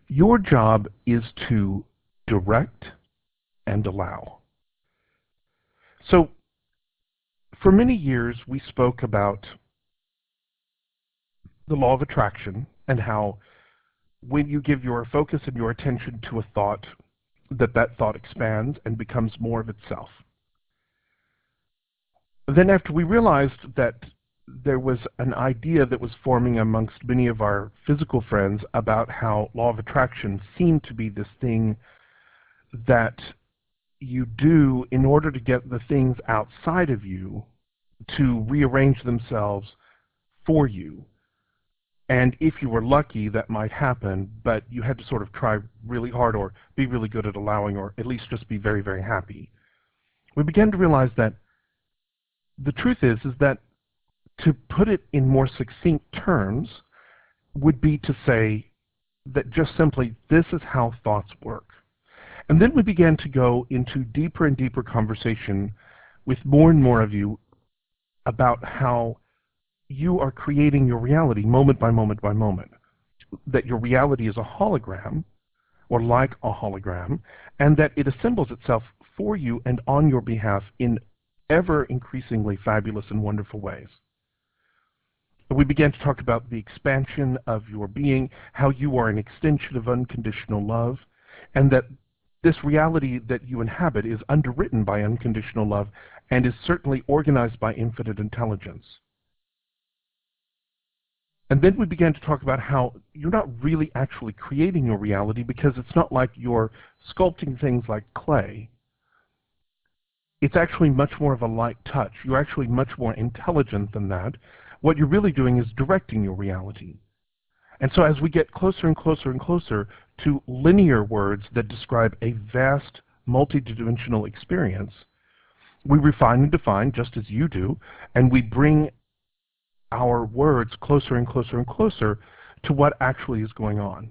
Your job is to direct and allow. So, for many years, we spoke about the law of attraction and how when you give your focus and your attention to a thought, that thought expands and becomes more of itself. Then after we realized that there was an idea that was forming amongst many of our physical friends about how law of attraction seemed to be this thing that you do in order to get the things outside of you to rearrange themselves for you. And if you were lucky, that might happen, but you had to sort of try really hard or be really good at allowing, or at least just be very, very happy. We began to realize that the truth is that to put it in more succinct terms would be to say that just simply this is how thoughts work. And then we began to go into deeper and deeper conversation with more and more of you about how you are creating your reality moment by moment by moment. That your reality is a hologram, or like a hologram, and that it assembles itself for you and on your behalf in ever increasingly fabulous and wonderful ways. We began to talk about the expansion of your being, how you are an extension of unconditional love, and that this reality that you inhabit is underwritten by unconditional love and is certainly organized by infinite intelligence. And then we began to talk about how you're not really actually creating your reality because it's not like you're sculpting things like clay. It's actually much more of a light touch. You're actually much more intelligent than that. What you're really doing is directing your reality. And so as we get closer and closer and closer to linear words that describe a vast multidimensional experience, we refine and define just as you do, and we bring our words closer and closer and closer to what actually is going on.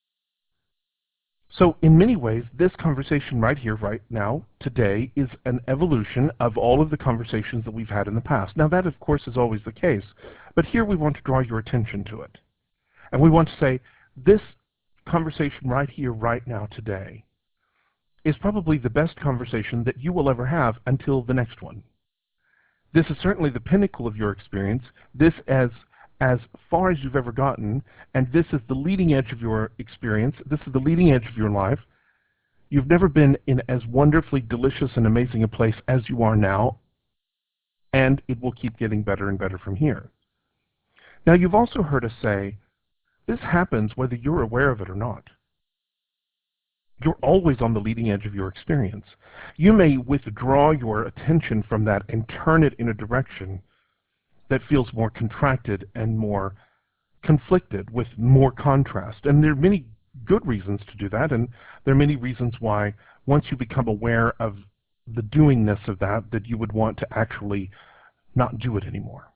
So in many ways, this conversation right here, right now, today, is an evolution of all of the conversations that we've had in the past. Now that, of course, is always the case, but here we want to draw your attention to it. And we want to say, this conversation right here, right now, today, is probably the best conversation that you will ever have until the next one. This is certainly the pinnacle of your experience. This as far as you've ever gotten, and this is the leading edge of your experience. This is the leading edge of your life. You've never been in as wonderfully delicious and amazing a place as you are now, and it will keep getting better and better from here. Now, you've also heard us say, this happens whether you're aware of it or not. You're always on the leading edge of your experience. You may withdraw your attention from that and turn it in a direction that feels more contracted and more conflicted with more contrast. And there are many good reasons to do that, and there are many reasons why once you become aware of the doingness of that, that you would want to actually not do it anymore.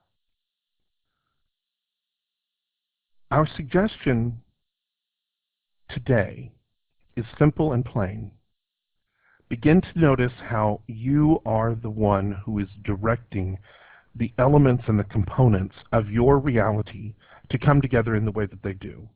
Our suggestion today is simple and plain. Begin to notice how you are the one who is directing the elements and the components of your reality to come together in the way that they do.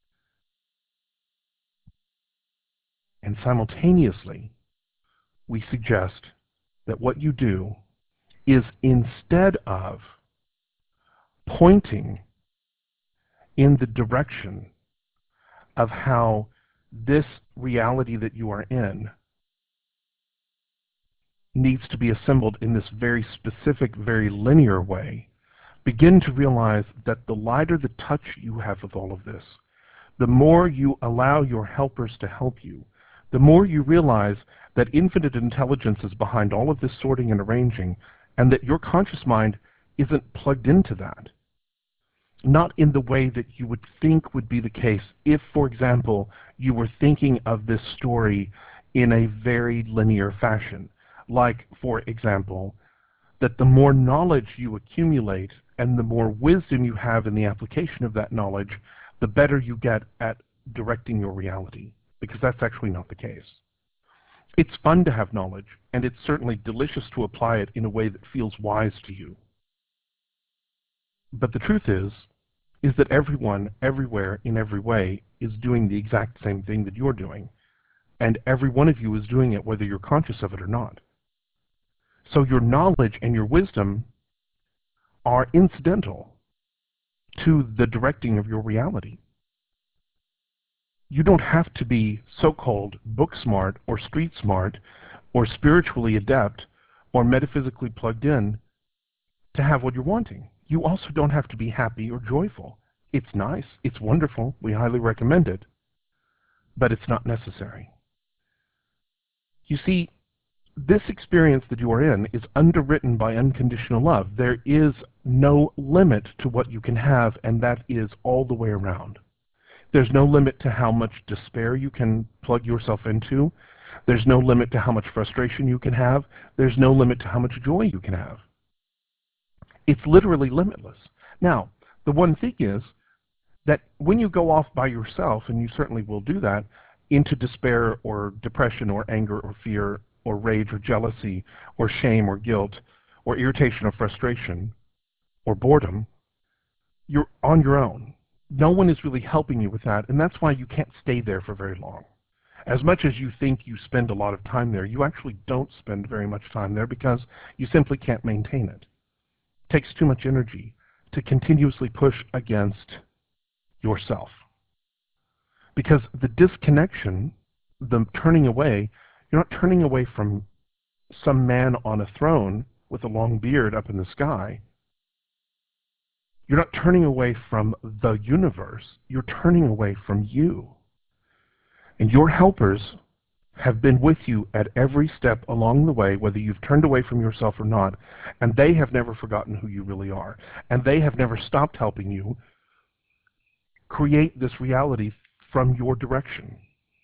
And simultaneously, we suggest that what you do is, instead of pointing in the direction of how this reality that you are in needs to be assembled in this very specific, very linear way, begin to realize that the lighter the touch you have with all of this, the more you allow your helpers to help you, the more you realize that infinite intelligence is behind all of this sorting and arranging, and that your conscious mind isn't plugged into that. Not in the way that you would think would be the case if, for example, you were thinking of this story in a very linear fashion. Like, for example, that the more knowledge you accumulate and the more wisdom you have in the application of that knowledge, the better you get at directing your reality, because that's actually not the case. It's fun to have knowledge, and it's certainly delicious to apply it in a way that feels wise to you. But the truth is, is that everyone, everywhere, in every way, is doing the exact same thing that you're doing. And every one of you is doing it whether you're conscious of it or not. So your knowledge and your wisdom are incidental to the directing of your reality. You don't have to be so-called book smart or street smart or spiritually adept or metaphysically plugged in to have what you're wanting. You also don't have to be happy or joyful. It's nice, it's wonderful, we highly recommend it, but it's not necessary. You see, this experience that you are in is underwritten by unconditional love. There is no limit to what you can have, and that is all the way around. There's no limit to how much despair you can plug yourself into. There's no limit to how much frustration you can have. There's no limit to how much joy you can have. It's literally limitless. Now, the one thing is that when you go off by yourself, and you certainly will do that, into despair or depression or anger or fear or rage or jealousy or shame or guilt or irritation or frustration or boredom, you're on your own. No one is really helping you with that, and that's why you can't stay there for very long. As much as you think you spend a lot of time there, you actually don't spend very much time there because you simply can't maintain it. It takes too much energy to continuously push against yourself. Because the disconnection, the turning away, you're not turning away from some man on a throne with a long beard up in the sky. You're not turning away from the universe. You're turning away from you. And your helpers have been with you at every step along the way, whether you've turned away from yourself or not, and they have never forgotten who you really are. And they have never stopped helping you create this reality from your direction.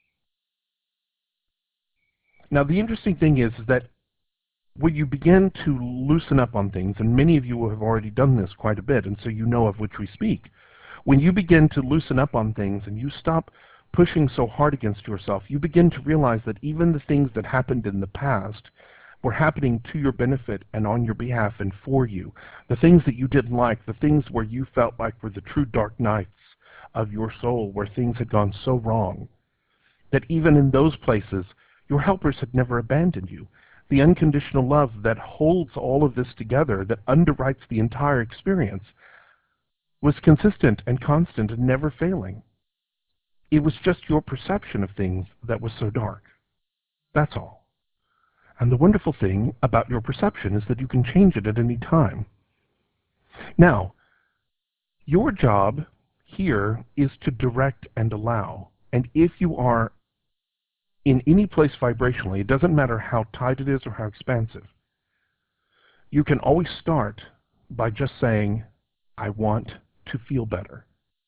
Now, the interesting thing is that when you begin to loosen up on things, and many of you have already done this quite a bit, and so you know of which we speak, when you begin to loosen up on things and you stop pushing so hard against yourself, you begin to realize that even the things that happened in the past were happening to your benefit and on your behalf and for you. The things that you didn't like, the things where you felt like were the true dark nights of your soul, where things had gone so wrong, that even in those places, your helpers had never abandoned you. The unconditional love that holds all of this together, that underwrites the entire experience, was consistent and constant and never failing. It was just your perception of things that was so dark. That's all. And the wonderful thing about your perception is that you can change it at any time. Now, your job here is to direct and allow. And if you are in any place vibrationally, it doesn't matter how tight it is or how expansive, you can always start by just saying, I want to feel better.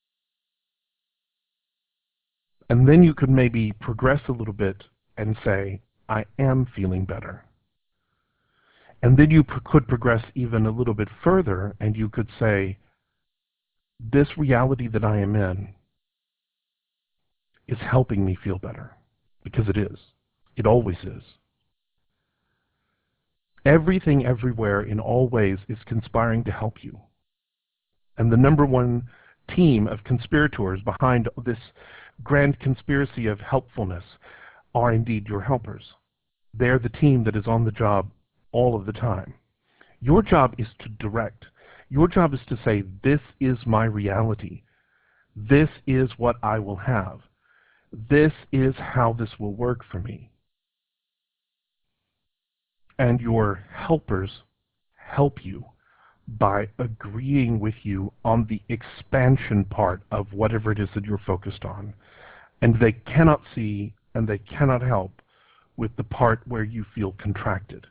And then you could maybe progress a little bit and say, I am feeling better. And then you could progress even a little bit further, and you could say, this reality that I am in is helping me feel better. Because it is. It always is. Everything everywhere in all ways is conspiring to help you. And the number one team of conspirators behind this grand conspiracy of helpfulness are indeed your helpers. They're the team that is on the job all of the time. Your job is to direct. Your job is to say, this is my reality. This is what I will have. This is how this will work for me. And your helpers help you by agreeing with you on the expansion part of whatever it is that you're focused on. And they cannot see and they cannot help with the part where you feel contracted.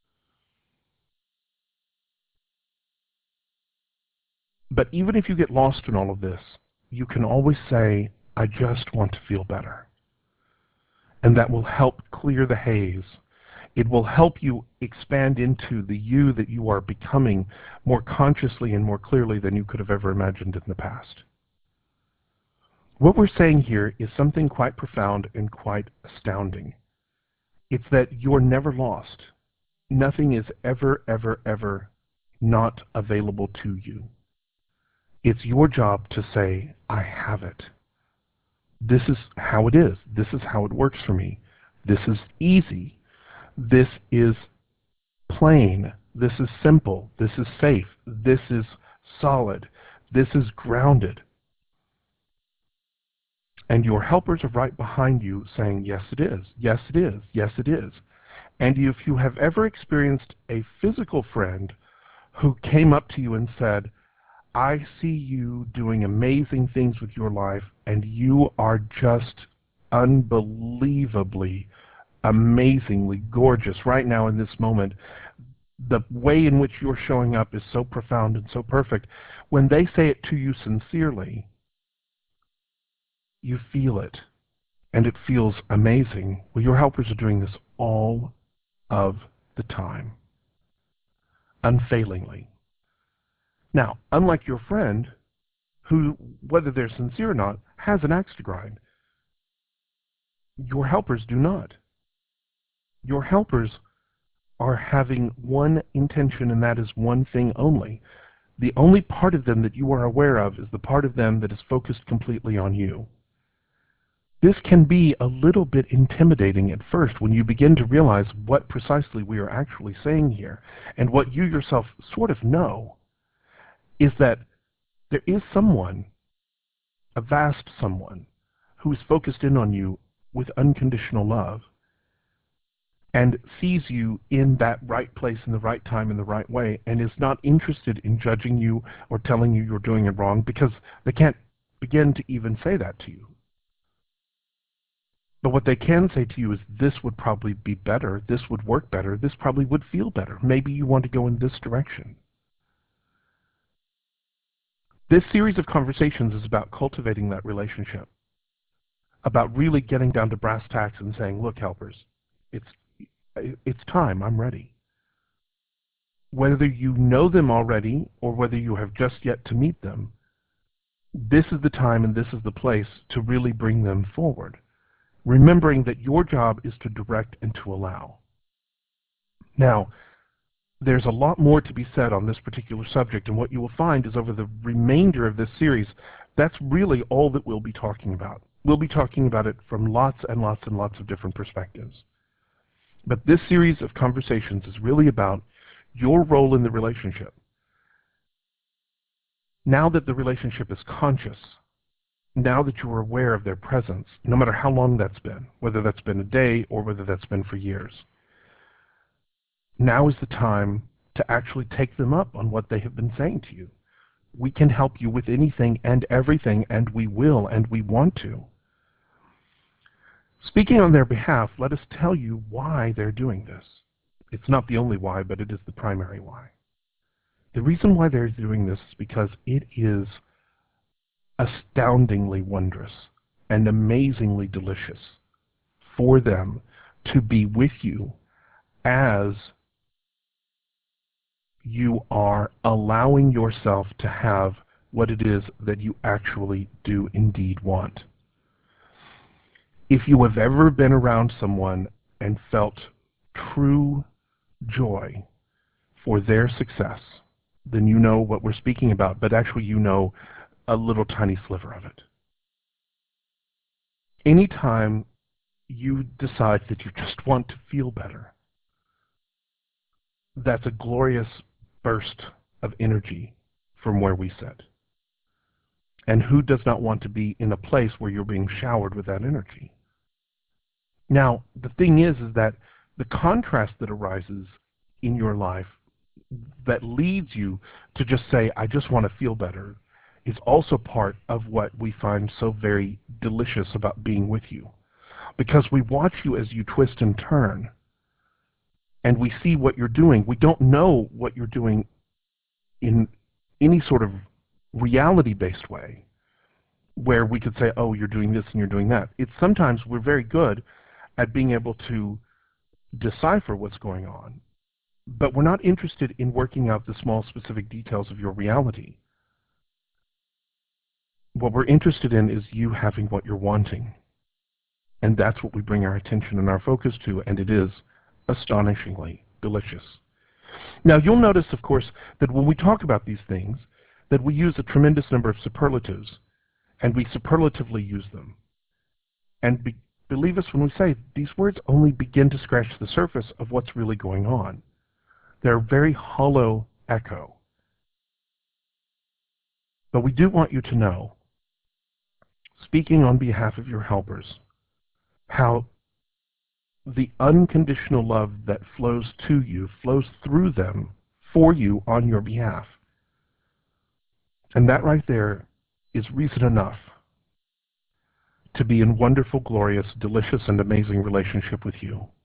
But even if you get lost in all of this, you can always say, I just want to feel better. And that will help clear the haze. It will help you expand into the you that you are becoming more consciously and more clearly than you could have ever imagined in the past. What we're saying here is something quite profound and quite astounding. It's that you're never lost. Nothing is ever, ever, ever not available to you. It's your job to say, I have it. This is how it is. This is how it works for me. This is easy. This is plain. This is simple. This is safe. This is solid. This is grounded. And your helpers are right behind you saying, yes, it is. Yes, it is. Yes, it is. And if you have ever experienced a physical friend who came up to you and said, I see you doing amazing things with your life, and you are just unbelievably, amazingly gorgeous right now in this moment. The way in which you're showing up is so profound and so perfect. When they say it to you sincerely, you feel it, and it feels amazing. Well, your helpers are doing this all of the time, unfailingly. Now, unlike your friend, who, whether they're sincere or not, has an axe to grind, your helpers do not. Your helpers are having one intention, and that is one thing only. The only part of them that you are aware of is the part of them that is focused completely on you. This can be a little bit intimidating at first when you begin to realize what precisely we are actually saying here, and what you yourself sort of know is that there is someone, a vast someone, who is focused in on you with unconditional love and sees you in that right place in the right time in the right way, and is not interested in judging you or telling you you're doing it wrong, because they can't begin to even say that to you. But what they can say to you is, this would probably be better, this would work better, this probably would feel better, maybe you want to go in this direction. This series of conversations is about cultivating that relationship, about really getting down to brass tacks and saying, look, helpers, it's time, I'm ready. Whether you know them already or whether you have just yet to meet them, this is the time and this is the place to really bring them forward, remembering that your job is to direct and to allow. Now, there's a lot more to be said on this particular subject, and what you will find is over the remainder of this series, that's really all that we'll be talking about. We'll be talking about it from lots and lots and lots of different perspectives. But this series of conversations is really about your role in the relationship. Now that the relationship is conscious, now that you are aware of their presence, no matter how long that's been, whether that's been a day or whether that's been for years, now is the time to actually take them up on what they have been saying to you. We can help you with anything and everything, and we will, and we want to. Speaking on their behalf, let us tell you why they're doing this. It's not the only why, but it is the primary why. The reason why they're doing this is because it is astoundingly wondrous and amazingly delicious for them to be with you as you are allowing yourself to have what it is that you actually do indeed want. If you have ever been around someone and felt true joy for their success, then you know what we're speaking about, but actually you know a little tiny sliver of it. Anytime you decide that you just want to feel better, that's a glorious burst of energy from where we sit. And who does not want to be in a place where you're being showered with that energy? Now, the thing is that the contrast that arises in your life that leads you to just say, I just want to feel better, is also part of what we find so very delicious about being with you. Because we watch you as you twist and turn, and we see what you're doing. We don't know what you're doing in any sort of reality-based way, where we could say, oh, you're doing this and you're doing that. It's sometimes we're very good at being able to decipher what's going on, but we're not interested in working out the small specific details of your reality. What we're interested in is you having what you're wanting. And that's what we bring our attention and our focus to, and it is astonishingly delicious. Now, you'll notice, of course, that when we talk about these things, that we use a tremendous number of superlatives, and we superlatively use them. And believe us when we say these words only begin to scratch the surface of what's really going on. They're a very hollow echo. But we do want you to know, speaking on behalf of your helpers, how the unconditional love that flows to you flows through them for you on your behalf. And that right there is reason enough to be in wonderful, glorious, delicious, and amazing relationship with you.